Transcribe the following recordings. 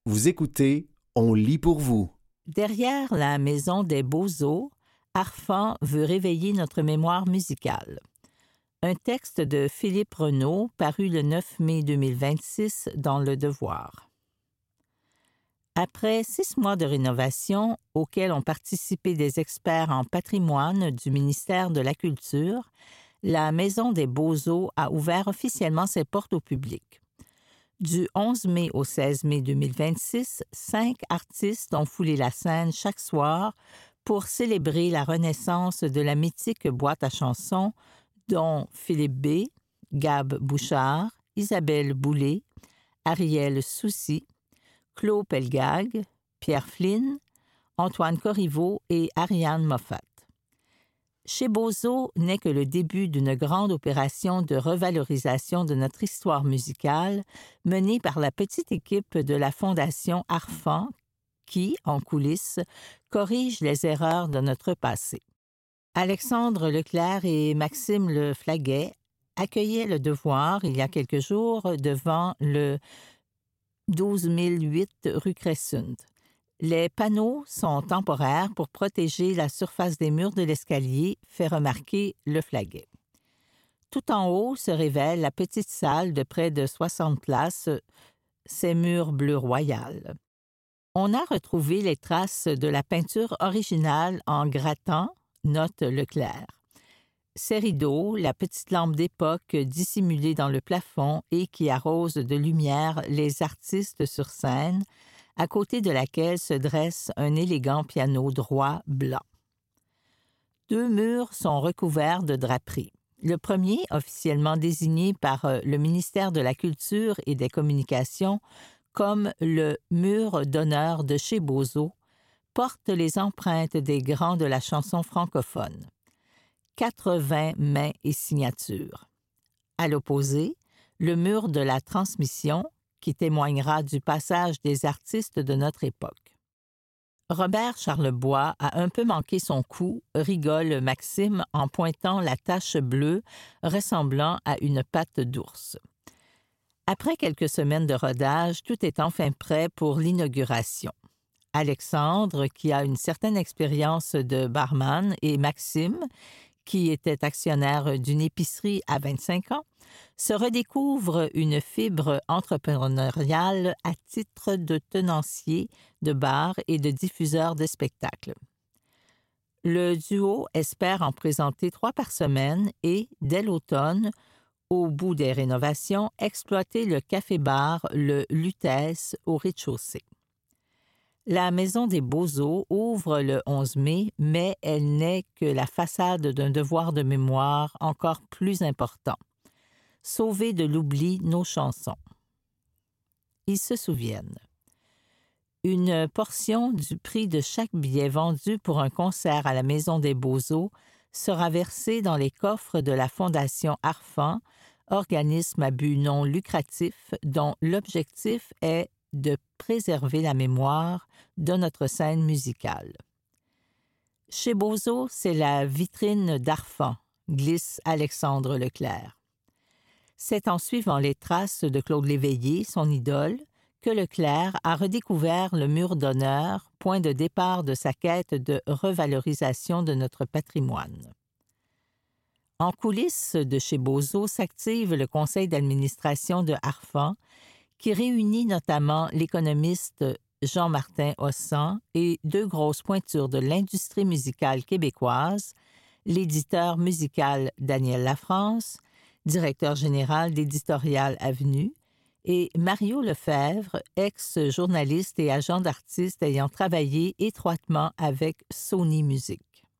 Vous écoutez, on lit pour vous. Derrière la maison des Beaux-Eaux, Arfan veut réveiller notre mémoire musicale. Un texte de Philippe Renaud, paru le 9 mai 2026 dans Le Devoir. Après 6 mois de rénovation, auxquels ont participé des experts en patrimoine du ministère de la Culture, la Maison des Beaux-Eaux a ouvert officiellement ses portes au public. Du 11 mai au 16 mai 2026, 5 artistes ont foulé la scène chaque soir pour célébrer la renaissance de la mythique boîte à chansons, dont Philippe B., Gab Bouchard, Isabelle Boulay, Ariel Soucy, Claude Pelgag, Pierre Flynn, Antoine Corriveau et Ariane Moffat. Chez Beaux-Eaux n'est que le début d'une grande opération de revalorisation de notre histoire musicale menée par la petite équipe de la Fondation Arfan qui, en coulisses, corrige les erreurs de notre passé. Alexandre Leclerc et Maxime Le Flaguet accueillaient Le Devoir il y a quelques jours devant le 12008 rue Crescent. Les panneaux sont temporaires pour protéger la surface des murs de l'escalier, fait remarquer Le Flaguet. Tout en haut se révèle la petite salle de près de 60 places, ses murs bleu royal. On a retrouvé les traces de la peinture originale en grattant, note Leclerc. Ces rideaux, la petite lampe d'époque dissimulée dans le plafond et qui arrose de lumière les artistes sur scène, à côté de laquelle se dresse un élégant piano droit blanc. 2 murs sont recouverts de draperies. Le premier, officiellement désigné par le ministère de la Culture et des Communications comme le mur d'honneur de chez Beaux-Eaux, porte les empreintes des grands de la chanson francophone. 80 mains et signatures. À l'opposé, le mur de la transmission, qui témoignera du passage des artistes de notre époque. Robert Charlebois a un peu manqué son coup, rigole Maxime en pointant la tache bleue ressemblant à une patte d'ours. Après quelques semaines de rodage, tout est enfin prêt pour l'inauguration. Alexandre, qui a une certaine expérience de barman, et Maxime, qui était actionnaire d'une épicerie à 25 ans, se redécouvre une fibre entrepreneuriale à titre de tenancier de bar et de diffuseur de spectacles. Le duo espère en présenter 3 par semaine et, dès l'automne, au bout des rénovations, exploiter le café-bar Le Lutèce au rez-de-chaussée. La Maison des Beaux-Eaux ouvre le 11 mai, mais elle n'est que la façade d'un devoir de mémoire encore plus important. Sauver de l'oubli nos chansons. Ils se souviennent. Une portion du prix de chaque billet vendu pour un concert à la Maison des Beaux-Eaux sera versée dans les coffres de la Fondation Arfan, organisme à but non lucratif dont l'objectif est de préserver la mémoire de notre scène musicale. Chez Beaux-Eaux, c'est la vitrine d'Arfan, glisse Alexandre Leclerc. C'est en suivant les traces de Claude Léveillé, son idole, que Leclerc a redécouvert le mur d'honneur, point de départ de sa quête de revalorisation de notre patrimoine. En coulisses de chez Beaux-Eaux s'active le conseil d'administration de Arfan, qui réunit notamment l'économiste Jean-Martin Hossan et 2 grosses pointures de l'industrie musicale québécoise, l'éditeur musical Daniel Lafrance, directeur général d'Éditorial Avenue, et Mario Lefebvre, ex-journaliste et agent d'artistes ayant travaillé étroitement avec Sony Music.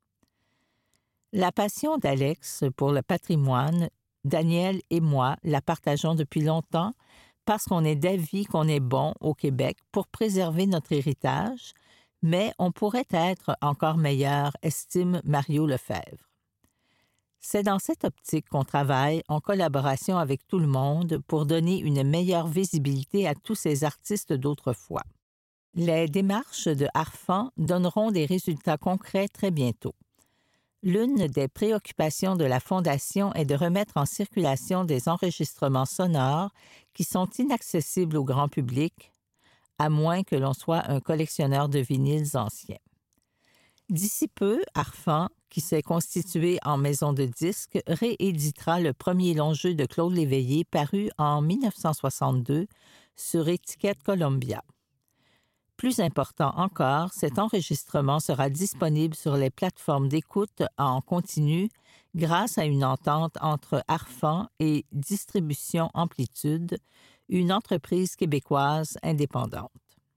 La passion d'Alex pour le patrimoine, Daniel et moi la partageons depuis longtemps parce qu'on est d'avis qu'on est bon au Québec pour préserver notre héritage, mais on pourrait être encore meilleur, estime Mario Lefebvre. C'est dans cette optique qu'on travaille en collaboration avec tout le monde pour donner une meilleure visibilité à tous ces artistes d'autrefois. Les démarches de Arfan donneront des résultats concrets très bientôt. L'une des préoccupations de la Fondation est de remettre en circulation des enregistrements sonores qui sont inaccessibles au grand public, à moins que l'on soit un collectionneur de vinyles anciens. D'ici peu, Arfan, qui s'est constitué en maison de disques, rééditera le premier long jeu de Claude Léveillé paru en 1962 sur étiquette Columbia. Plus important encore, cet enregistrement sera disponible sur les plateformes d'écoute en continu grâce à une entente entre Arfan et Distribution Amplitude, une entreprise québécoise indépendante.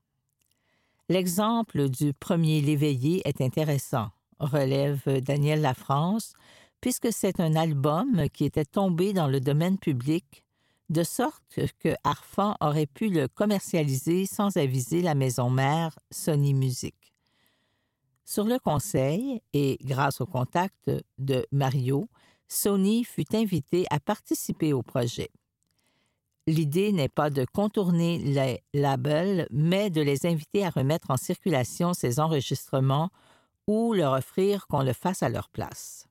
L'exemple du premier Léveillé est intéressant, relève Daniel Lafrance, puisque c'est un album qui était tombé dans le domaine public, de sorte que Arfan aurait pu le commercialiser sans aviser la maison mère Sony Music. Sur le conseil, et grâce au contact de Mario, Sony fut invité à participer au projet. L'idée n'est pas de contourner les labels, mais de les inviter à remettre en circulation ces enregistrements ou leur offrir qu'on le fasse à leur place.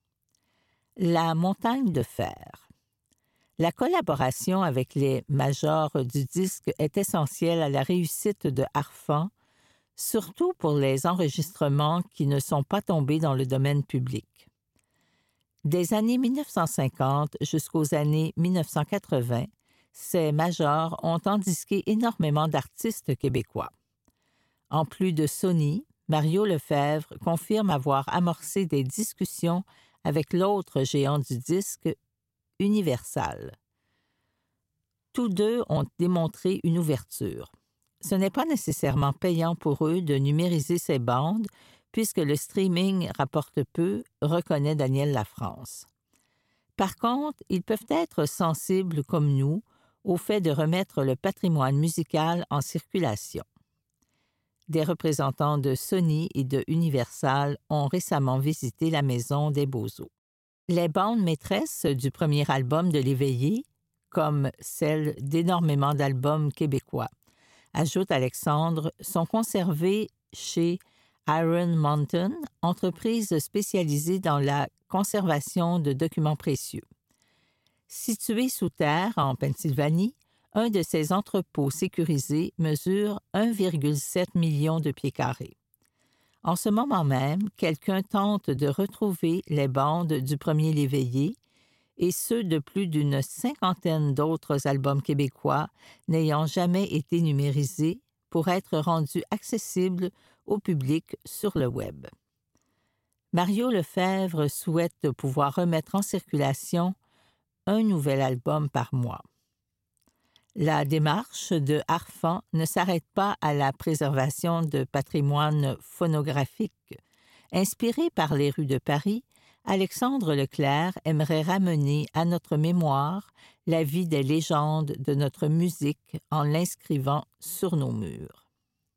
La montagne de fer. La collaboration avec les majors du disque est essentielle à la réussite de Arfan, surtout pour les enregistrements qui ne sont pas tombés dans le domaine public. Des années 1950 jusqu'aux années 1980, ces majors ont endisqué énormément d'artistes québécois. En plus de Sony, Mario Lefebvre confirme avoir amorcé des discussions avec l'autre géant du disque, Universal. Tous deux ont démontré une ouverture. Ce n'est pas nécessairement payant pour eux de numériser ces bandes, puisque le streaming rapporte peu, reconnaît Daniel Lafrance. Par contre, ils peuvent être sensibles comme nous au fait de remettre le patrimoine musical en circulation. Des représentants de Sony et de Universal ont récemment visité la Maison des Beaux-Eaux. Les bandes maîtresses du premier album de Léveillé, comme celles d'énormément d'albums québécois, ajoute Alexandre, sont conservées chez Iron Mountain, entreprise spécialisée dans la conservation de documents précieux. Situé sous terre, en Pennsylvanie, un de ces entrepôts sécurisés mesure 1,7 million de pieds carrés. En ce moment même, quelqu'un tente de retrouver les bandes du premier Léveillé et ceux de plus d'une cinquantaine d'autres albums québécois n'ayant jamais été numérisés pour être rendus accessibles au public sur le web. Mario Lefebvre souhaite pouvoir remettre en circulation un nouvel album par mois. La démarche de Arfan ne s'arrête pas à la préservation de patrimoine phonographique. Inspiré par les rues de Paris, Alexandre Leclerc aimerait ramener à notre mémoire la vie des légendes de notre musique en l'inscrivant sur nos murs.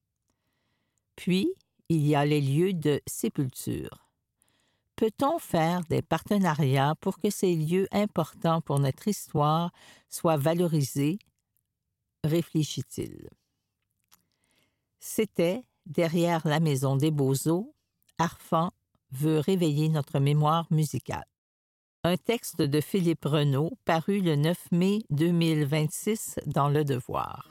Puis, il y a les lieux de sépulture. Peut-on faire des partenariats pour que ces lieux importants pour notre histoire soient valorisés, réfléchit-il. C'était derrière la Maison des Beaux-Eaux, Arfan veut réveiller notre mémoire musicale. Un texte de Philippe Renaud paru le 9 mai 2026 dans Le Devoir.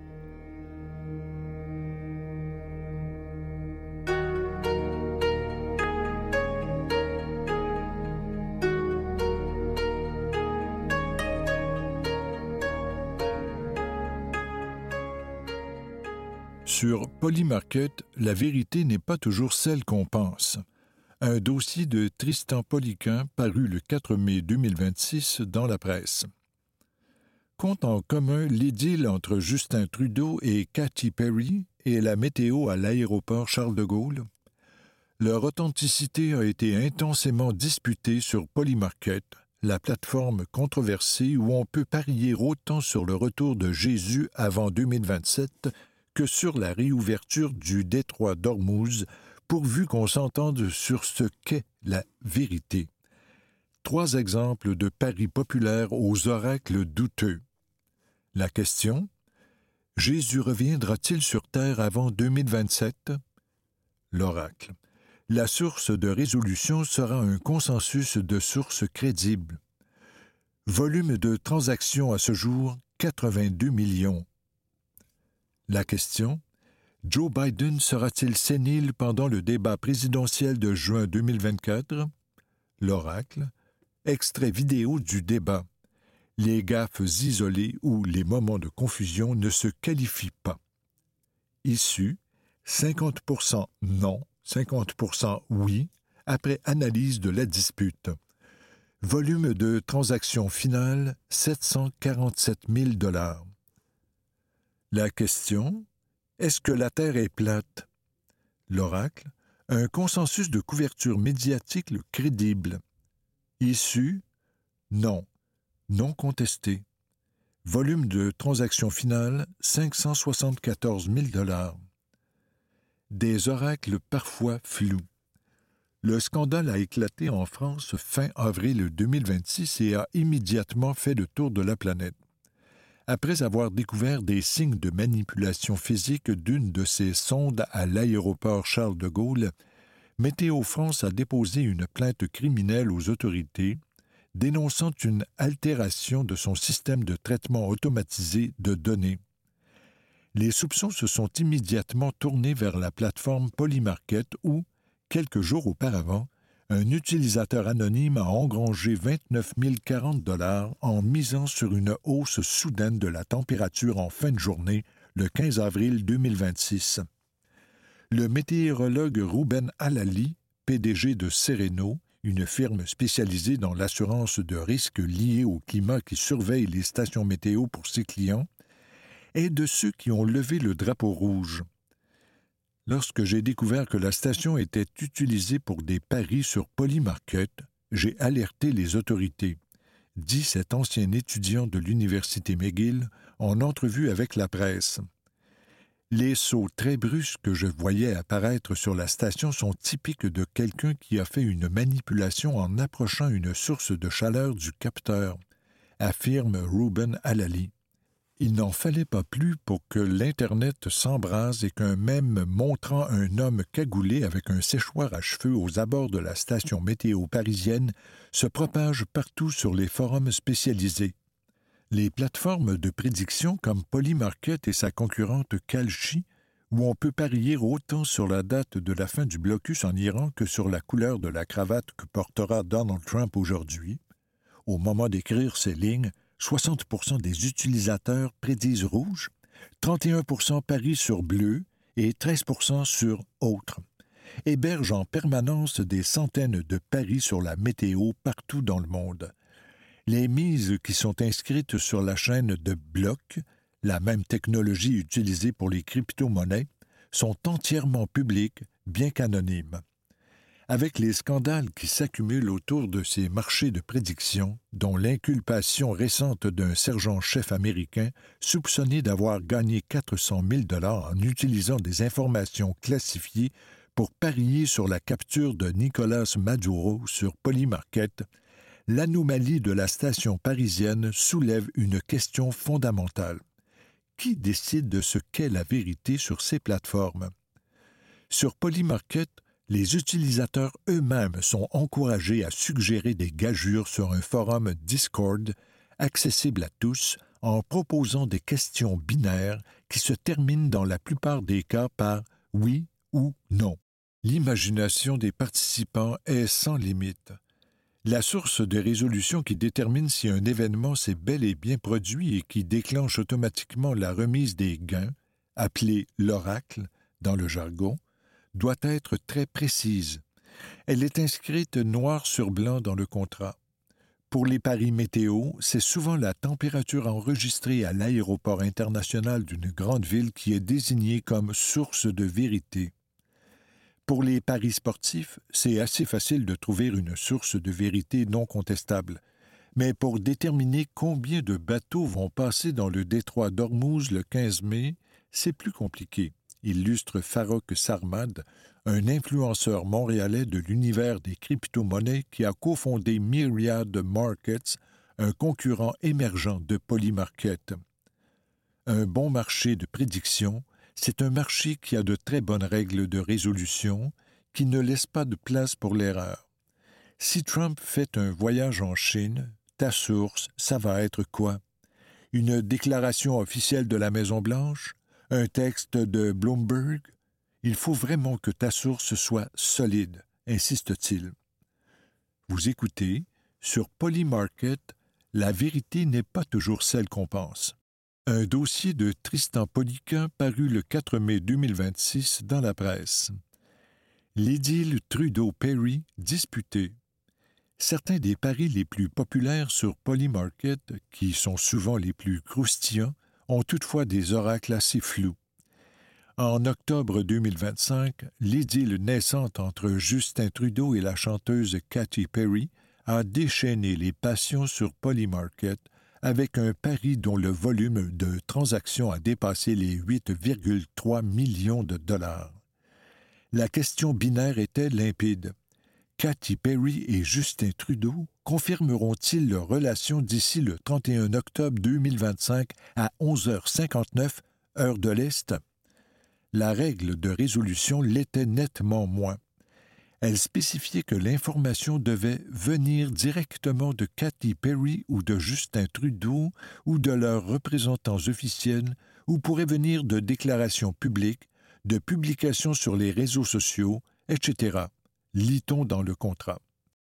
Sur Polymarket, la vérité n'est pas toujours celle qu'on pense. Un dossier de Tristan Poliquin paru le 4 mai 2026 dans la presse. Compte en commun l'idylle entre Justin Trudeau et Katy Perry et la météo à l'aéroport Charles de Gaulle. Leur authenticité a été intensément disputée sur Polymarket, la plateforme controversée où on peut parier autant sur le retour de Jésus avant 2027 que sur la réouverture du détroit d'Ormuz, pourvu qu'on s'entende sur ce qu'est la vérité. 3 exemples de paris populaires aux oracles douteux. La question: Jésus reviendra-t-il sur terre avant 2027? L'oracle: la source de résolution sera un consensus de sources crédibles. Volume de transactions à ce jour, 82 millions. La question: Joe Biden sera-t-il sénile pendant le débat présidentiel de juin 2024? L'oracle: extrait vidéo du débat. Les gaffes isolées ou les moments de confusion ne se qualifient pas. Issue: 50% non, 50% oui, après analyse de la dispute. Volume de transaction finale, 747 000 $. La question: est-ce que la Terre est plate? L'oracle: un consensus de couverture médiatique crédible. Issue: non, non contesté. Volume de transaction finale, 574 000 $. Des oracles parfois flous. Le scandale a éclaté en France fin avril 2026 et a immédiatement fait le tour de la planète. Après avoir découvert des signes de manipulation physique d'une de ses sondes à l'aéroport Charles de Gaulle, Météo France a déposé une plainte criminelle aux autorités, dénonçant une altération de son système de traitement automatisé de données. Les soupçons se sont immédiatement tournés vers la plateforme Polymarket où, quelques jours auparavant, un utilisateur anonyme a engrangé 29 040 $ en misant sur une hausse soudaine de la température en fin de journée, le 15 avril 2026. Le météorologue Ruben Alali, PDG de Sereno, une firme spécialisée dans l'assurance de risques liés au climat qui surveille les stations météo pour ses clients, est de ceux qui ont levé le drapeau rouge. Lorsque j'ai découvert que la station était utilisée pour des paris sur Polymarket, j'ai alerté les autorités, dit cet ancien étudiant de l'Université McGill en entrevue avec la presse. Les sauts très brusques que je voyais apparaître sur la station sont typiques de quelqu'un qui a fait une manipulation en approchant une source de chaleur du capteur, affirme Ruben Alali. Il n'en fallait pas plus pour que l'Internet s'embrase et qu'un mème montrant un homme cagoulé avec un séchoir à cheveux aux abords de la station météo parisienne se propage partout sur les forums spécialisés. Les plateformes de prédiction comme Polymarket et sa concurrente Kalshi, où on peut parier autant sur la date de la fin du blocus en Iran que sur la couleur de la cravate que portera Donald Trump aujourd'hui, au moment d'écrire ces lignes, 60% des utilisateurs prédisent rouge, 31% parient sur bleu et 13% sur autre, hébergent en permanence des centaines de paris sur la météo partout dans le monde. Les mises qui sont inscrites sur la chaîne de blocs, la même technologie utilisée pour les crypto-monnaies, sont entièrement publiques, bien qu'anonymes. Avec les scandales qui s'accumulent autour de ces marchés de prédiction, dont l'inculpation récente d'un sergent-chef américain soupçonné d'avoir gagné 400 000 $ en utilisant des informations classifiées pour parier sur la capture de Nicolas Maduro sur Polymarket, l'anomalie de la station parisienne soulève une question fondamentale. Qui décide de ce qu'est la vérité sur ces plateformes? Sur Polymarket, les utilisateurs eux-mêmes sont encouragés à suggérer des gageures sur un forum Discord accessible à tous en proposant des questions binaires qui se terminent dans la plupart des cas par « oui » ou « non ». L'imagination des participants est sans limite. La source de résolution qui détermine si un événement s'est bel et bien produit et qui déclenche automatiquement la remise des gains, appelée l'oracle dans le jargon, doit être très précise. Elle est inscrite noir sur blanc dans le contrat. Pour les paris météo, c'est souvent la température enregistrée à l'aéroport international d'une grande ville qui est désignée comme source de vérité. Pour les paris sportifs, c'est assez facile de trouver une source de vérité non contestable. Mais pour déterminer combien de bateaux vont passer dans le détroit d'Ormuz le 15 mai, c'est plus compliqué, illustre Farouk Sarmad, un influenceur montréalais de l'univers des crypto-monnaies qui a cofondé Myriad Markets, un concurrent émergent de Polymarket. Un bon marché de prédiction, c'est un marché qui a de très bonnes règles de résolution, qui ne laisse pas de place pour l'erreur. Si Trump fait un voyage en Chine, ta source, ça va être quoi? Une déclaration officielle de la Maison-Blanche? Un texte de Bloomberg? Il faut vraiment que ta source soit solide, insiste-t-il. Vous écoutez, sur Polymarket, la vérité n'est pas toujours celle qu'on pense. Un dossier de Tristan Poliquin paru le 4 mai 2026 dans la presse. L'idylle Trudeau-Perry disputée. Certains des paris les plus populaires sur Polymarket, qui sont souvent les plus croustillants, ont toutefois des oracles assez flous. En octobre 2025, l'idylle naissante entre Justin Trudeau et la chanteuse Katy Perry a déchaîné les passions sur Polymarket avec un pari dont le volume de transactions a dépassé les 8,3 millions de dollars. La question binaire était limpide. Katy Perry et Justin Trudeau confirmeront-ils leur relation d'ici le 31 octobre 2025 à 11h59, heure de l'Est? La règle de résolution l'était nettement moins. Elle spécifiait que l'information devait venir directement de Katy Perry ou de Justin Trudeau ou de leurs représentants officiels ou pourrait venir de déclarations publiques, de publications sur les réseaux sociaux, etc., lit-on dans le contrat.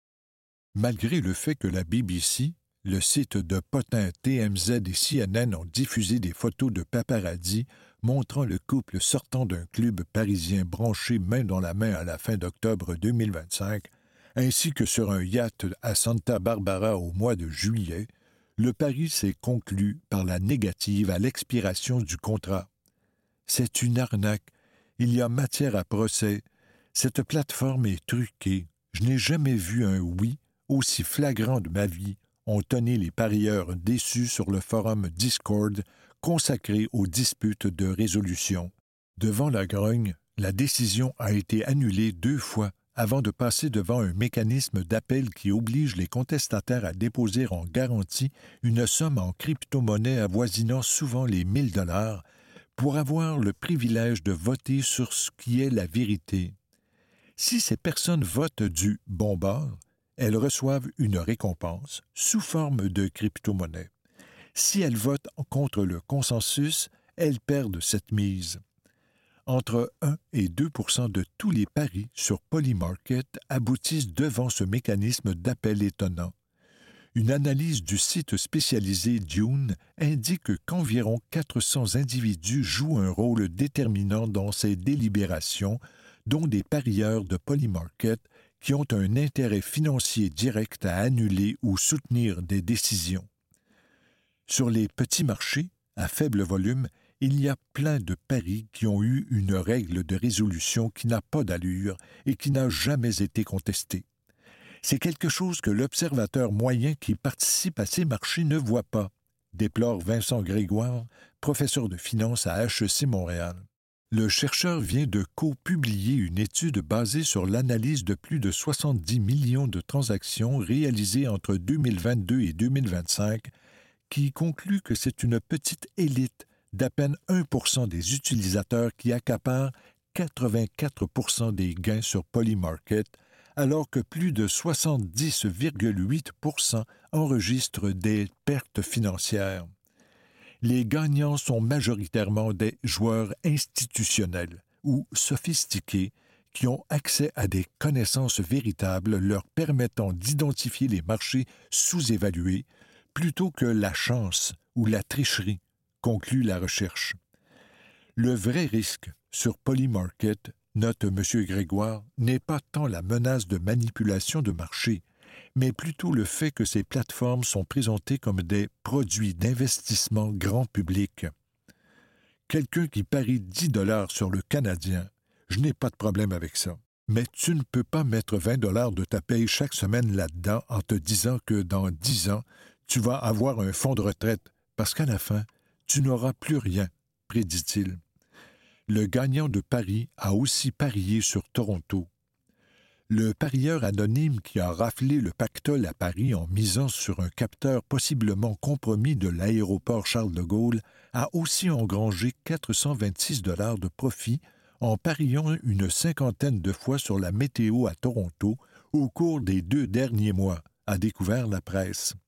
Malgré le fait que la BBC, le site de potins TMZ et CNN ont diffusé des photos de paparazzi montrant le couple sortant d'un club parisien branché main dans la main à la fin d'octobre 2025, ainsi que sur un yacht à Santa Barbara au mois de juillet, le pari s'est conclu par la négative à l'expiration du contrat. C'est une arnaque. Il y a matière à procès. Cette plateforme est truquée. Je n'ai jamais vu un oui aussi flagrant de ma vie, ont tonné les parieurs déçus sur le forum Discord consacré aux disputes de résolution. Devant la grogne, la décision a été annulée 2 fois avant de passer devant un mécanisme d'appel qui oblige les contestataires à déposer en garantie une somme en crypto-monnaie avoisinant souvent les 1 000 $ pour avoir le privilège de voter sur ce qui est la vérité. Si ces personnes votent du bon bord, elles reçoivent une récompense sous forme de crypto-monnaie. Si elles votent contre le consensus, elles perdent cette mise. Entre 1 et 2 % de tous les paris sur Polymarket aboutissent devant ce mécanisme d'appel étonnant. Une analyse du site spécialisé Dune indique qu'environ 400 individus jouent un rôle déterminant dans ces délibérations, dont des parieurs de Polymarket qui ont un intérêt financier direct à annuler ou soutenir des décisions. Sur les petits marchés, à faible volume, il y a plein de paris qui ont eu une règle de résolution qui n'a pas d'allure et qui n'a jamais été contestée. C'est quelque chose que l'observateur moyen qui participe à ces marchés ne voit pas, déplore Vincent Grégoire, professeur de finance à HEC Montréal. Le chercheur vient de co-publier une étude basée sur l'analyse de plus de 70 millions de transactions réalisées entre 2022 et 2025 qui conclut que c'est une petite élite d'à peine 1 % des utilisateurs qui accaparent 84 % des gains sur Polymarket, alors que plus de 70,8 % enregistrent des pertes financières. Les gagnants sont majoritairement des joueurs institutionnels ou sophistiqués qui ont accès à des connaissances véritables leur permettant d'identifier les marchés sous-évalués plutôt que la chance ou la tricherie, conclut la recherche. Le vrai risque sur Polymarket, note M. Grégoire, n'est pas tant la menace de manipulation de marché, mais plutôt le fait que ces plateformes sont présentées comme des produits d'investissement grand public. Quelqu'un qui parie 10 $ sur le Canadien, je n'ai pas de problème avec ça. Mais tu ne peux pas mettre 20 $ de ta paye chaque semaine là-dedans en te disant que dans 10 ans, tu vas avoir un fonds de retraite, parce qu'à la fin, tu n'auras plus rien, prédit-il. Le gagnant de Paris a aussi parié sur Toronto. Le parieur anonyme qui a raflé le pactole à Paris en misant sur un capteur possiblement compromis de l'aéroport Charles de Gaulle a aussi engrangé 426 $ de profit en pariant une 50aine de fois sur la météo à Toronto au cours des 2 derniers mois, a découvert la presse.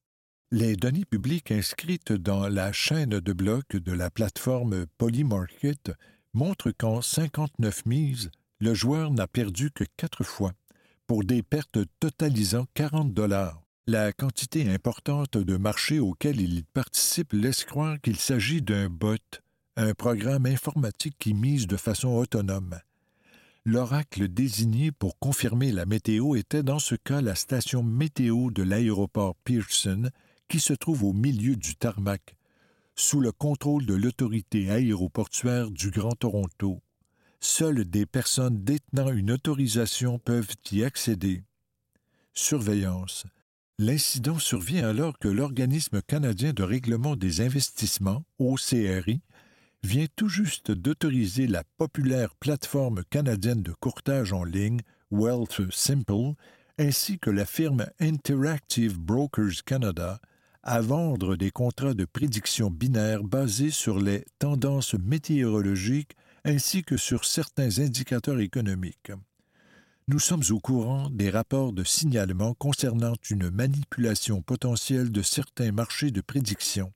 Les données publiques inscrites dans la chaîne de blocs de la plateforme Polymarket montrent qu'en 59 mises, le joueur n'a perdu que 4 fois, pour des pertes totalisant 40 $. La quantité importante de marchés auxquels il participe laisse croire qu'il s'agit d'un bot, un programme informatique qui mise de façon autonome. L'oracle désigné pour confirmer la météo était dans ce cas la station météo de l'aéroport Pearson, qui se trouve au milieu du tarmac, sous le contrôle de l'autorité aéroportuaire du Grand Toronto. Seules des personnes détenant une autorisation peuvent y accéder. Surveillance. L'incident survient alors que l'Organisme canadien de règlement des investissements, OCRI, vient tout juste d'autoriser la populaire plateforme canadienne de courtage en ligne Wealthsimple, ainsi que la firme Interactive Brokers Canada, à vendre des contrats de prédiction binaire basés sur les tendances météorologiques ainsi que sur certains indicateurs économiques. Nous sommes au courant des rapports de signalement concernant une manipulation potentielle de certains marchés de prédiction.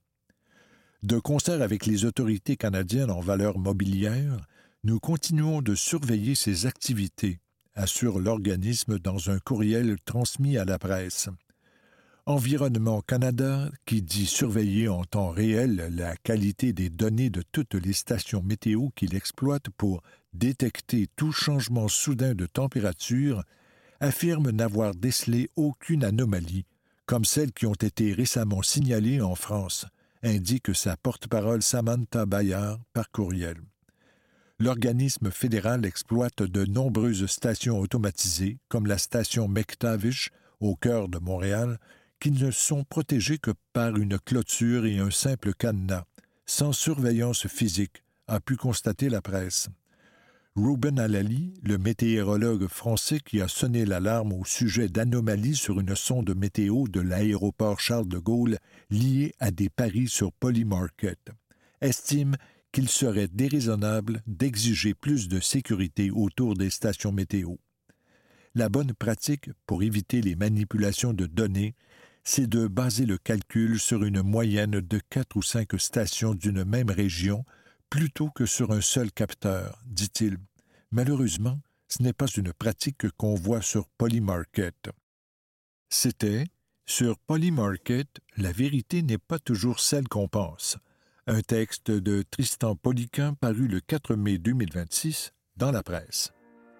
De concert avec les autorités canadiennes en valeurs mobilières, nous continuons de surveiller ces activités, assure l'organisme dans un courriel transmis à la presse. Environnement Canada, qui dit surveiller en temps réel la qualité des données de toutes les stations météo qu'il exploite pour détecter tout changement soudain de température, affirme n'avoir décelé aucune anomalie, comme celles qui ont été récemment signalées en France, indique sa porte-parole Samantha Bayard par courriel. L'organisme fédéral exploite de nombreuses stations automatisées, comme la station McTavish, au cœur de Montréal, qui ne sont protégées que par une clôture et un simple cadenas, sans surveillance physique, a pu constater la presse. Ruben Alali, le météorologue français qui a sonné l'alarme au sujet d'anomalies sur une sonde météo de l'aéroport Charles de Gaulle liée à des paris sur Polymarket, estime qu'il serait déraisonnable d'exiger plus de sécurité autour des stations météo. La bonne pratique pour éviter les manipulations de données, c'est de baser le calcul sur une moyenne de 4 ou 5 stations d'une même région plutôt que sur un seul capteur, dit-il. Malheureusement, ce n'est pas une pratique qu'on voit sur Polymarket. C'était « Sur Polymarket, la vérité n'est pas toujours celle qu'on pense », un texte de Tristan Poliquin paru le 4 mai 2026 dans la presse.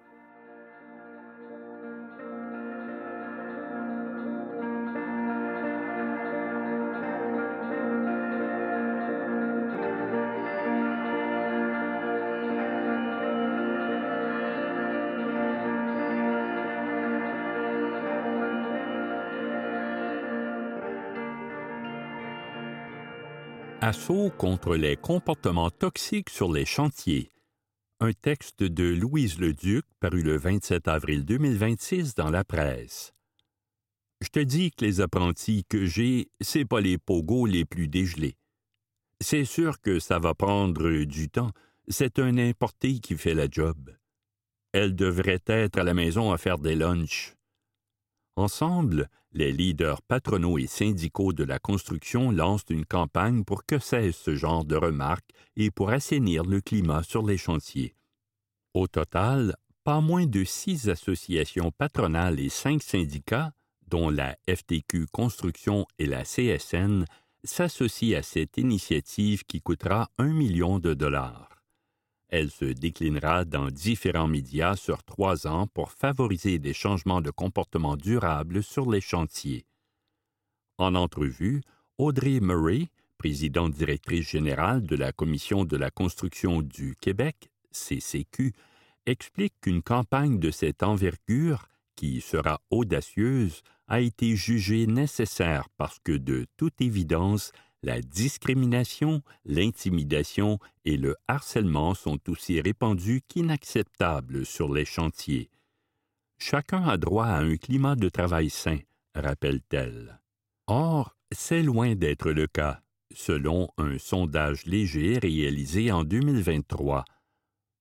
Assaut contre les comportements toxiques sur les chantiers. Un texte de Louise Leduc paru le 27 avril 2026 dans la presse. Je te dis que les apprentis que j'ai, c'est pas les pogos les plus dégelés. C'est sûr que ça va prendre du temps. C'est un importé qui fait la job. Elle devrait être à la maison à faire des lunchs. Ensemble, les leaders patronaux et syndicaux de la construction lancent une campagne pour que cesse ce genre de remarques et pour assainir le climat sur les chantiers. Au total, pas moins de 6 associations patronales et 5 syndicats, dont la FTQ Construction et la CSN, s'associent à cette initiative qui coûtera 1 million de dollars. Elle se déclinera dans différents médias sur 3 ans pour favoriser des changements de comportement durables sur les chantiers. En entrevue, Audrey Murray, présidente directrice générale de la Commission de la construction du Québec, CCQ, explique qu'une campagne de cette envergure, qui sera audacieuse, a été jugée nécessaire parce que, de toute évidence, la discrimination, l'intimidation et le harcèlement sont aussi répandus qu'inacceptables sur les chantiers. Chacun a droit à un climat de travail sain, rappelle-t-elle. Or, c'est loin d'être le cas, selon un sondage léger réalisé en 2023.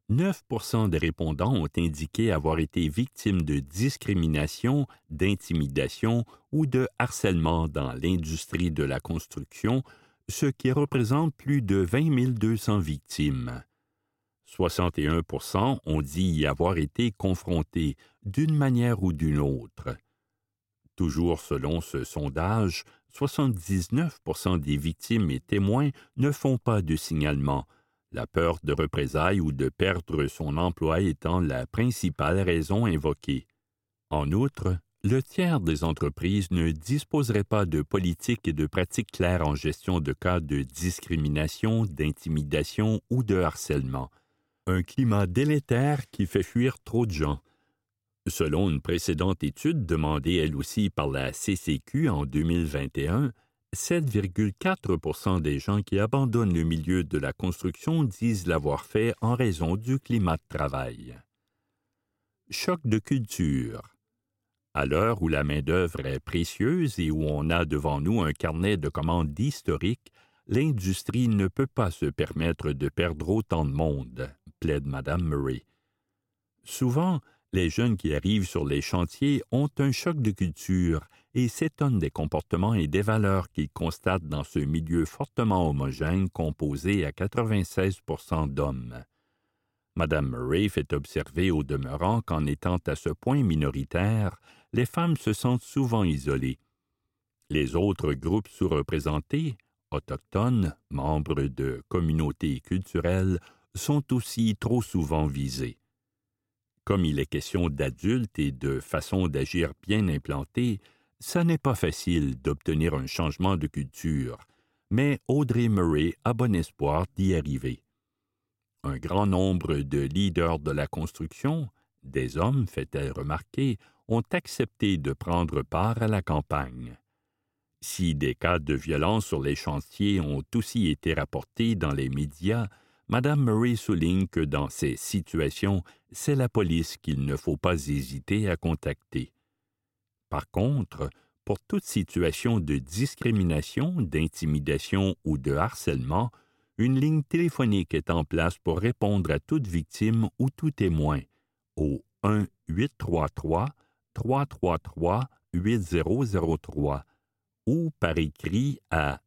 9 des répondants ont indiqué avoir été victimes de discrimination, d'intimidation ou de harcèlement dans l'industrie de la construction, ce qui représente plus de 20 200 victimes. 61 ont dit y avoir été confrontés d'une manière ou d'une autre. Toujours selon ce sondage, 79 des victimes et témoins ne font pas de signalement, la peur de représailles ou de perdre son emploi étant la principale raison invoquée. En outre, le tiers des entreprises ne disposerait pas de politiques et de pratiques claires en gestion de cas de discrimination, d'intimidation ou de harcèlement. Un climat délétère qui fait fuir trop de gens. Selon une précédente étude demandée elle aussi par la CCQ en 2021, 7,4 des gens qui abandonnent le milieu de la construction disent l'avoir fait en raison du climat de travail. Choc de culture. À l'heure où la main-d'œuvre est précieuse et où on a devant nous un carnet de commandes historique, l'industrie ne peut pas se permettre de perdre autant de monde, plaide Mme Murray. Souvent, les jeunes qui arrivent sur les chantiers ont un choc de culture et s'étonnent des comportements et des valeurs qu'ils constatent dans ce milieu fortement homogène composé à 96 d'hommes. Mme Murray fait observer au demeurant qu'en étant à ce point minoritaires, les femmes se sentent souvent isolées. Les autres groupes sous-représentés, autochtones, membres de communautés culturelles, sont aussi trop souvent visés. Comme il est question d'adultes et de façons d'agir bien implantées, ça n'est pas facile d'obtenir un changement de culture, mais Audrey Murray a bon espoir d'y arriver. Un grand nombre de leaders de la construction, des hommes, fait-elle remarquer, ont accepté de prendre part à la campagne. Si des cas de violence sur les chantiers ont aussi été rapportés dans les médias, Mme Murray souligne que dans ces situations, c'est la police qu'il ne faut pas hésiter à contacter. Par contre, pour toute situation de discrimination, d'intimidation ou de harcèlement, une ligne téléphonique est en place pour répondre à toute victime ou tout témoin au 1-833-333-8003 ou par écrit à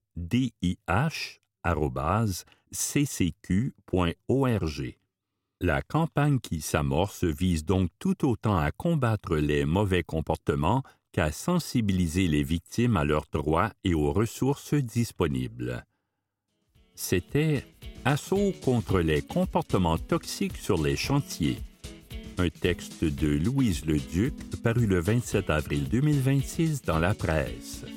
dih@ccq.org. La campagne qui s'amorce vise donc tout autant à combattre les mauvais comportements qu'à sensibiliser les victimes à leurs droits et aux ressources disponibles. C'était « Assaut contre les comportements toxiques sur les chantiers », un texte de Louise Leduc paru le 27 avril 2026 dans la presse.